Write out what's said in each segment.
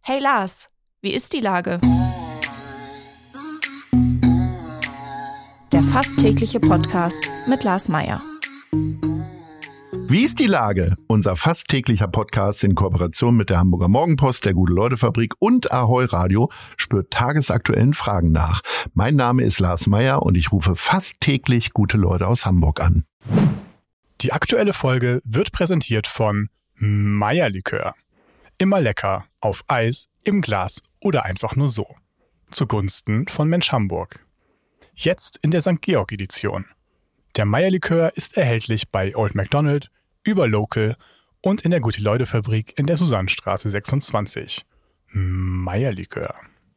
Hey Lars, wie ist die Lage? Der fast tägliche Podcast mit Lars Meyer. Wie ist die Lage? Unser fast täglicher Podcast in Kooperation mit der Hamburger Morgenpost, der Gute-Leute-Fabrik und Ahoi Radio spürt tagesaktuellen Fragen nach. Mein Name ist Lars Meyer und ich rufe fast täglich gute Leute aus Hamburg an. Die aktuelle Folge wird präsentiert von Meyer-Likör. Immer lecker, auf Eis, im Glas oder einfach nur so. Zugunsten von Mensch Hamburg. Jetzt in der St. Georg-Edition. Der Meyer-Likör ist erhältlich bei Old McDonald, über Local und in der Gute-Leute-Fabrik in der Susannstraße 26. Meyer-Likör.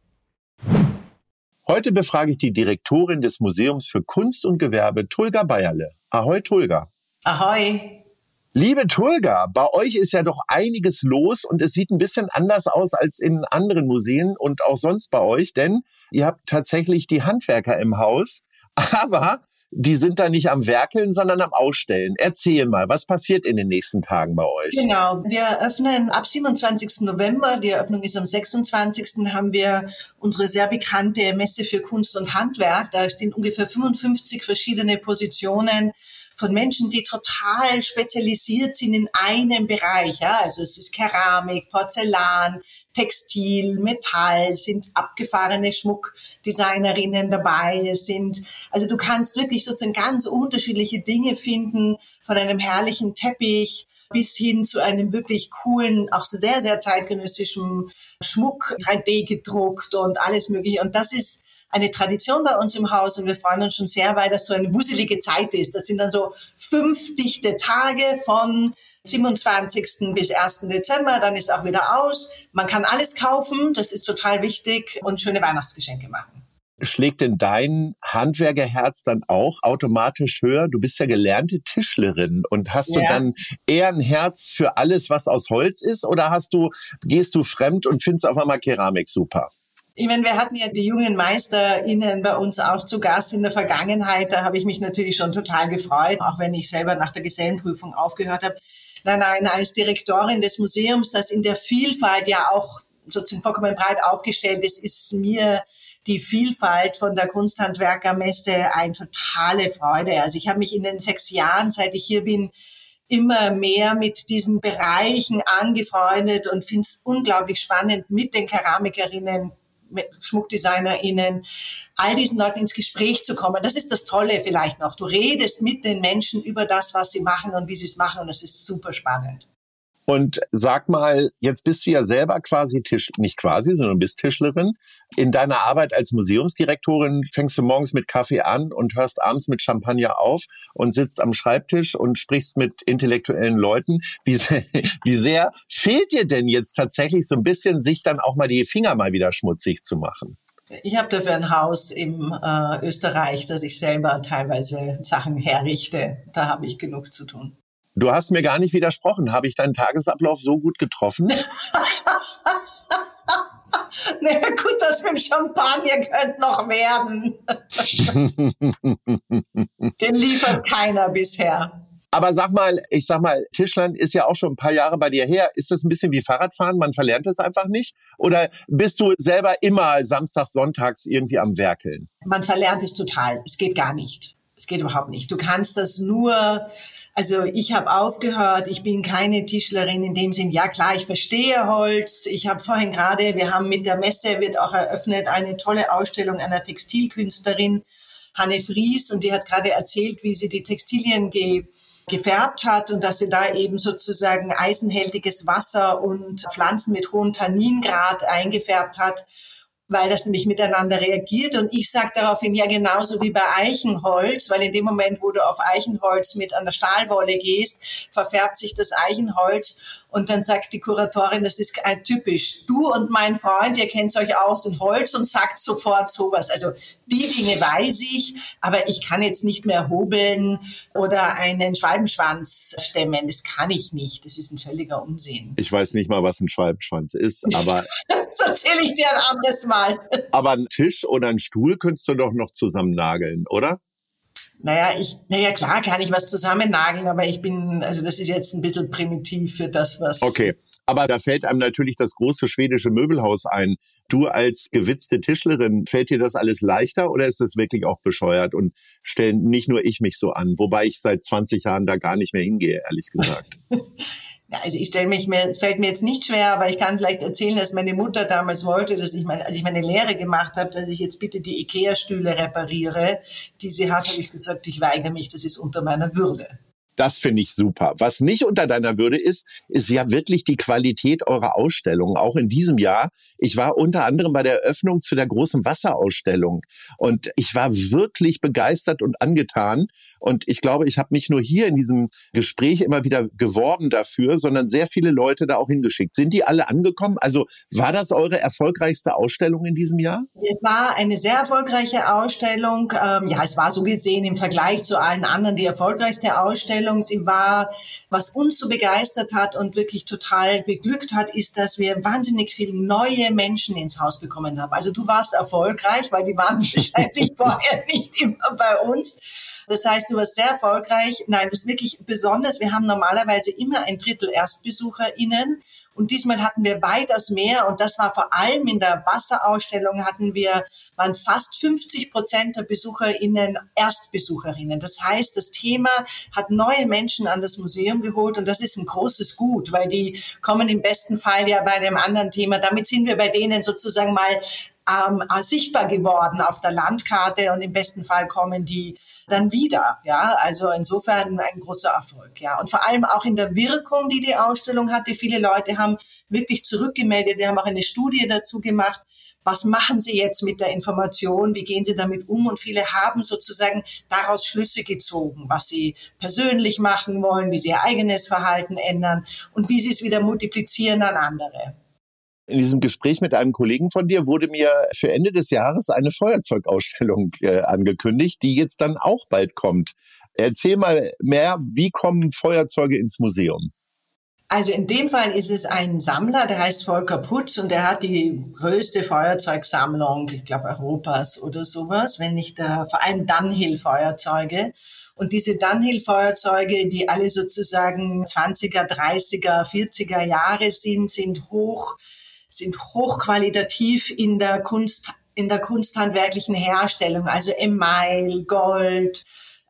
Heute befrage ich die Direktorin des Museums für Kunst und Gewerbe, Tulga Bayerle. Ahoi, Tulga. Ahoi. Liebe Tulga, bei euch ist ja doch einiges los und es sieht ein bisschen anders aus als in anderen Museen und auch sonst bei euch, denn ihr habt tatsächlich die Handwerker im Haus, aber die sind da nicht am Werkeln, sondern am Ausstellen. Erzähl mal, was passiert in den nächsten Tagen bei euch? Genau, wir eröffnen ab 27. November, die Eröffnung ist am 26. haben wir unsere sehr bekannte Messe für Kunst und Handwerk. Da sind ungefähr 55 verschiedene Positionen von Menschen, die total spezialisiert sind in einem Bereich. Ja? Also es ist Keramik, Porzellan, Textil, Metall, sind abgefahrene Schmuckdesignerinnen dabei, also du kannst wirklich sozusagen ganz unterschiedliche Dinge finden, von einem herrlichen Teppich bis hin zu einem wirklich coolen, auch sehr, sehr zeitgenössischen Schmuck, 3D gedruckt und alles Mögliche. Und das ist eine Tradition bei uns im Haus und wir freuen uns schon sehr, weil das so eine wuselige Zeit ist. Das sind dann so 5 dichte Tage von 27. bis 1. Dezember, dann ist auch wieder aus. Man kann alles kaufen, das ist total wichtig und schöne Weihnachtsgeschenke machen. Schlägt denn dein Handwerkerherz dann auch automatisch höher? Du bist ja gelernte Tischlerin und hast du dann eher ein Herz für alles, was aus Holz ist oder gehst du fremd und findest auf einmal Keramik super? Ich meine, wir hatten ja die jungen MeisterInnen bei uns auch zu Gast in der Vergangenheit. Da habe ich mich natürlich schon total gefreut, auch wenn ich selber nach der Gesellenprüfung aufgehört habe. Nein, als Direktorin des Museums, das in der Vielfalt ja auch sozusagen vollkommen breit aufgestellt ist mir die Vielfalt von der Kunsthandwerkermesse eine totale Freude. Also ich habe mich in den 6 Jahren, seit ich hier bin, immer mehr mit diesen Bereichen angefreundet und finde es unglaublich spannend, mit den Keramikerinnen, mit SchmuckdesignerInnen, all diesen Leuten ins Gespräch zu kommen. Das ist das Tolle vielleicht noch. Du redest mit den Menschen über das, was sie machen und wie sie es machen und das ist super spannend. Und sag mal, jetzt bist du ja selber sondern bist Tischlerin. In deiner Arbeit als Museumsdirektorin fängst du morgens mit Kaffee an und hörst abends mit Champagner auf und sitzt am Schreibtisch und sprichst mit intellektuellen Leuten. Wie sehr fehlt dir denn jetzt tatsächlich so ein bisschen, sich dann auch mal die Finger mal wieder schmutzig zu machen? Ich habe dafür ein Haus im Österreich, dass ich selber teilweise Sachen herrichte. Da habe ich genug zu tun. Du hast mir gar nicht widersprochen. Habe ich deinen Tagesablauf so gut getroffen? Na gut, das mit dem Champagner könnte noch werden. Den liefert keiner bisher. Aber ich sag mal, Tischlern ist ja auch schon ein paar Jahre bei dir her. Ist das ein bisschen wie Fahrradfahren? Man verlernt es einfach nicht? Oder bist du selber immer samstags, sonntags irgendwie am Werkeln? Man verlernt es total. Es geht gar nicht. Es geht überhaupt nicht. Du kannst das nur... Also ich habe aufgehört, ich bin keine Tischlerin in dem Sinn, ja klar, ich verstehe Holz. Wir haben mit der Messe, wird auch eröffnet, eine tolle Ausstellung einer Textilkünstlerin, Hanne Fries, und die hat gerade erzählt, wie sie die Textilien gefärbt hat und dass sie da eben sozusagen eisenhältiges Wasser und Pflanzen mit hohem Tanningrad eingefärbt hat, weil das nämlich miteinander reagiert. Und ich sage daraufhin, ja genauso wie bei Eichenholz, weil in dem Moment, wo du auf Eichenholz mit einer Stahlwolle gehst, verfärbt sich das Eichenholz. Und dann sagt die Kuratorin, das ist typisch. Du und mein Freund, ihr kennt euch aus in Holz und sagt sofort sowas. Also die Dinge weiß ich, aber ich kann jetzt nicht mehr hobeln oder einen Schwalbenschwanz stemmen. Das kann ich nicht. Das ist ein völliger Unsinn. Ich weiß nicht mal, was ein Schwalbenschwanz ist, aber... Das erzähle ich dir ein anderes Mal. Aber einen Tisch oder einen Stuhl könntest du doch noch zusammen nageln, oder? Naja, klar kann ich was zusammennageln, aber das ist jetzt ein bisschen primitiv für das, was... Okay, Aber da fällt einem natürlich das große schwedische Möbelhaus ein. Du als gewitzte Tischlerin, fällt dir das alles leichter oder ist das wirklich auch bescheuert und stellen nicht nur ich mich so an, wobei ich seit 20 Jahren da gar nicht mehr hingehe, ehrlich gesagt. Ja, also es fällt mir jetzt nicht schwer, aber ich kann vielleicht erzählen, dass meine Mutter damals wollte, als ich meine Lehre gemacht habe, dass ich jetzt bitte die Ikea-Stühle repariere, die sie hat, habe ich gesagt, ich weigere mich, das ist unter meiner Würde. Das finde ich super. Was nicht unter deiner Würde ist ja wirklich die Qualität eurer Ausstellung. Auch in diesem Jahr. Ich war unter anderem bei der Eröffnung zu der großen Wasserausstellung und ich war wirklich begeistert und angetan. Und ich glaube, ich habe nicht nur hier in diesem Gespräch immer wieder geworben dafür, sondern sehr viele Leute da auch hingeschickt. Sind die alle angekommen? Also war das eure erfolgreichste Ausstellung in diesem Jahr? Es war eine sehr erfolgreiche Ausstellung. Ja, es war so gesehen im Vergleich zu allen anderen die erfolgreichste Ausstellung. Sie war, was uns so begeistert hat und wirklich total beglückt hat, ist, dass wir wahnsinnig viele neue Menschen ins Haus bekommen haben. Also du warst erfolgreich, weil die waren wahrscheinlich vorher nicht immer bei uns. Das heißt, du warst sehr erfolgreich. Nein, das ist wirklich besonders. Wir haben normalerweise immer 1/3 ErstbesucherInnen. Und diesmal hatten wir weitaus mehr. Und das war vor allem in der Wasserausstellung waren fast 50% der BesucherInnen ErstbesucherInnen. Das heißt, das Thema hat neue Menschen an das Museum geholt. Und das ist ein großes Gut, weil die kommen im besten Fall ja bei einem anderen Thema. Damit sind wir bei denen sozusagen mal sichtbar geworden auf der Landkarte. Und im besten Fall kommen die dann wieder, ja, also insofern ein großer Erfolg, ja, und vor allem auch in der Wirkung, die die Ausstellung hatte. Viele Leute haben wirklich zurückgemeldet, wir haben auch eine Studie dazu gemacht, was machen sie jetzt mit der Information, wie gehen sie damit um, und viele haben sozusagen daraus Schlüsse gezogen, was sie persönlich machen wollen, wie sie ihr eigenes Verhalten ändern und wie sie es wieder multiplizieren an andere. In diesem Gespräch mit einem Kollegen von dir wurde mir für Ende des Jahres eine Feuerzeugausstellung angekündigt, die jetzt dann auch bald kommt. Erzähl mal mehr, wie kommen Feuerzeuge ins Museum? Also in dem Fall ist es ein Sammler, der heißt Volker Putz und der hat die größte Feuerzeugsammlung, ich glaube Europas oder sowas, wenn nicht vor allem Dunhill-Feuerzeuge. Und diese Dunhill-Feuerzeuge, die alle sozusagen 20er, 30er, 40er Jahre sind hochqualitativ in der kunsthandwerklichen Herstellung, also Email, Gold,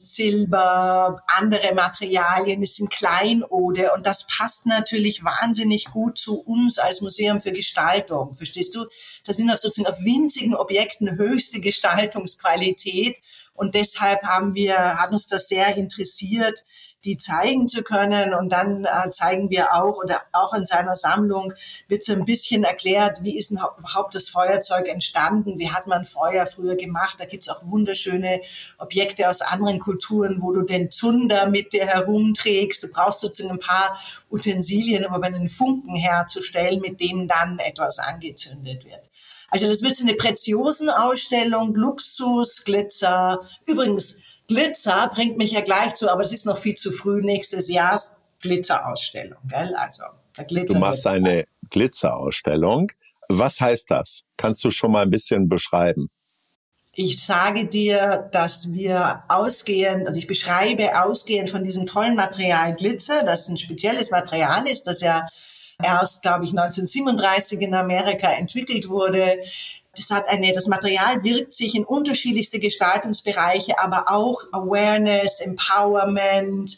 Silber, andere Materialien, es sind Kleinode und das passt natürlich wahnsinnig gut zu uns als Museum für Gestaltung, verstehst du? Das sind sozusagen auf winzigen Objekten höchste Gestaltungsqualität und deshalb hat uns das sehr interessiert, die zeigen zu können. Und dann zeigen wir auch, oder auch in seiner Sammlung wird so ein bisschen erklärt, wie ist denn überhaupt das Feuerzeug entstanden, wie hat man Feuer früher gemacht. Da gibt's auch wunderschöne Objekte aus anderen Kulturen, wo du den Zunder mit dir herumträgst. Du brauchst sozusagen ein paar Utensilien, um einen Funken herzustellen, mit dem dann etwas angezündet wird. Also das wird so eine Preziosenausstellung, Luxus, Glitzer. Übrigens, Glitzer bringt mich ja gleich zu, aber das ist noch viel zu früh, nächstes Jahr Glitzerausstellung, gell? Also, der Glitzer. Du machst eine Glitzerausstellung. Was heißt das? Kannst du schon mal ein bisschen beschreiben? Ich sage dir, dass wir ich beschreibe ausgehend von diesem tollen Material Glitzer, das ein spezielles Material ist, das ja erst, glaube ich, 1937 in Amerika entwickelt wurde. Das Material wirkt sich in unterschiedlichste Gestaltungsbereiche, aber auch Awareness, Empowerment,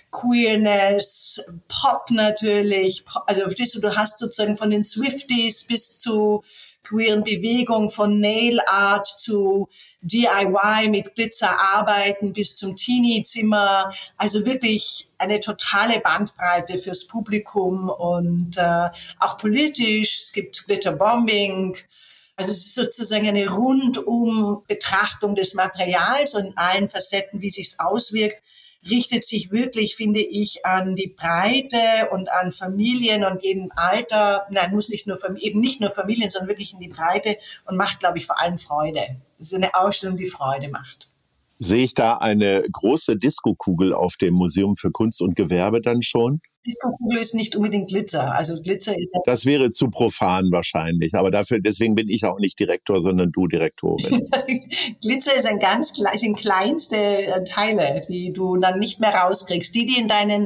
Queerness, Pop natürlich. Also verstehst du, du hast sozusagen von den Swifties bis zu queeren Bewegung, von Nail Art zu DIY mit Glitzer arbeiten bis zum Teenie-Zimmer. Also wirklich eine totale Bandbreite fürs Publikum und auch politisch. Es gibt Glitterbombing. Also es ist sozusagen eine rundum Betrachtung des Materials und in allen Facetten, wie sich's auswirkt, richtet sich wirklich, finde ich, an die Breite und an Familien und jedem Alter. Nein, nicht nur Familien, sondern wirklich in die Breite und macht, glaube ich, vor allem Freude. Das ist eine Ausstellung, die Freude macht. Sehe ich da eine große Diskokugel auf dem Museum für Kunst und Gewerbe dann schon? Diskokugel ist nicht unbedingt Glitzer. Also Glitzer ist... Das wäre zu profan wahrscheinlich. Aber deswegen bin ich auch nicht Direktor, sondern du Direktorin. Glitzer sind kleinste Teile, die du dann nicht mehr rauskriegst. Die in deinen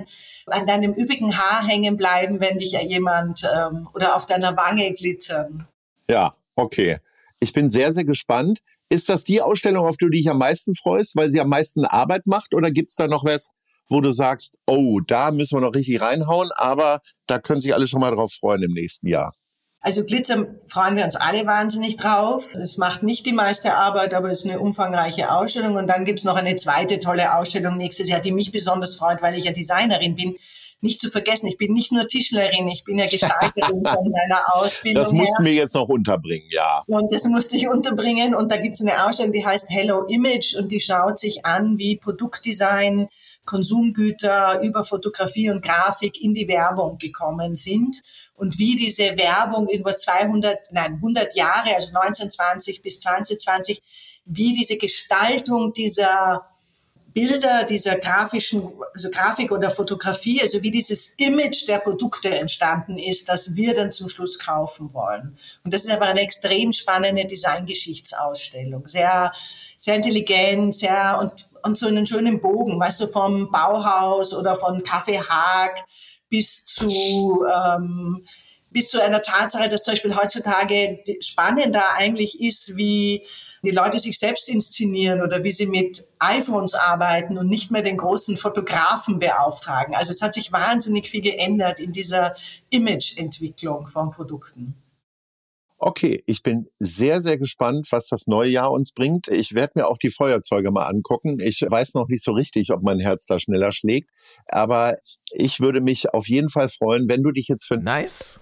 an deinem üppigen Haar hängen bleiben, wenn dich ja jemand oder auf deiner Wange glitzern. Ja, okay. Ich bin sehr, sehr gespannt. Ist das die Ausstellung, auf die du dich am meisten freust, weil sie am meisten Arbeit macht? Oder gibt's da noch was, wo du sagst, oh, da müssen wir noch richtig reinhauen, aber da können sich alle schon mal drauf freuen im nächsten Jahr? Also Glitzer freuen wir uns alle wahnsinnig drauf. Es macht nicht die meiste Arbeit, aber es ist eine umfangreiche Ausstellung. Und dann gibt's noch eine zweite tolle Ausstellung nächstes Jahr, die mich besonders freut, weil ich ja Designerin bin. Nicht zu vergessen, ich bin nicht nur Tischlerin, ich bin ja Gestalterin von meiner Ausbildung. Das mussten wir jetzt noch unterbringen, ja. Und das musste ich unterbringen. Und da gibt's eine Ausstellung, die heißt Hello Image und die schaut sich an, wie Produktdesign, Konsumgüter über Fotografie und Grafik in die Werbung gekommen sind und wie diese Werbung über 100 Jahre, also 1920 bis 2020, wie diese Gestaltung dieser Bilder, dieser grafischen, also Grafik oder Fotografie, also wie dieses Image der Produkte entstanden ist, das wir dann zum Schluss kaufen wollen. Und das ist aber eine extrem spannende Designgeschichtsausstellung. Sehr, sehr intelligent, und so einen schönen Bogen, weißt du, vom Bauhaus oder von Café Haag bis zu einer Tatsache, dass zum Beispiel heutzutage spannender eigentlich ist, wie die Leute sich selbst inszenieren oder wie sie mit iPhones arbeiten und nicht mehr den großen Fotografen beauftragen. Also es hat sich wahnsinnig viel geändert in dieser Imageentwicklung von Produkten. Okay, ich bin sehr, sehr gespannt, was das neue Jahr uns bringt. Ich werde mir auch die Feuerzeuge mal angucken. Ich weiß noch nicht so richtig, ob mein Herz da schneller schlägt, aber ich würde mich auf jeden Fall freuen, wenn du dich jetzt für nice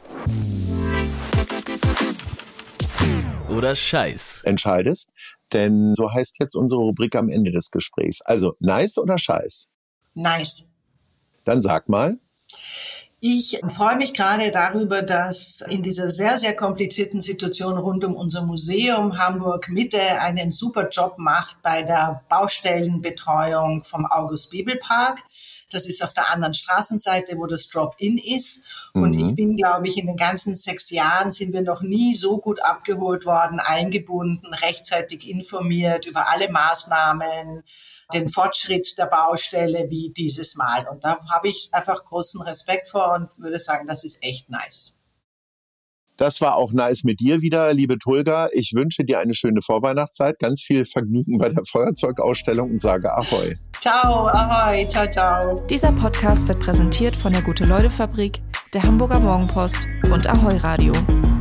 oder Scheiß entscheidest, denn so heißt jetzt unsere Rubrik am Ende des Gesprächs. Also, nice oder Scheiß? Nice. Dann sag mal. Ich freue mich gerade darüber, dass in dieser sehr, sehr komplizierten Situation rund um unser Museum Hamburg Mitte einen super Job macht bei der Baustellenbetreuung vom August-Bibel-Park. Das ist auf der anderen Straßenseite, wo das Drop-In ist. Und ich bin, glaube ich, in den ganzen 6 Jahren sind wir noch nie so gut abgeholt worden, eingebunden, rechtzeitig informiert über alle Maßnahmen, den Fortschritt der Baustelle wie dieses Mal. Und da habe ich einfach großen Respekt vor und würde sagen, das ist echt nice. Das war auch nice mit dir wieder, liebe Tulga. Ich wünsche dir eine schöne Vorweihnachtszeit, ganz viel Vergnügen bei der Feuerzeugausstellung und sage Ahoi. Ciao, Ahoi, ciao, ciao. Dieser Podcast wird präsentiert von der Gute-Leute-Fabrik, der Hamburger Morgenpost und Ahoi Radio.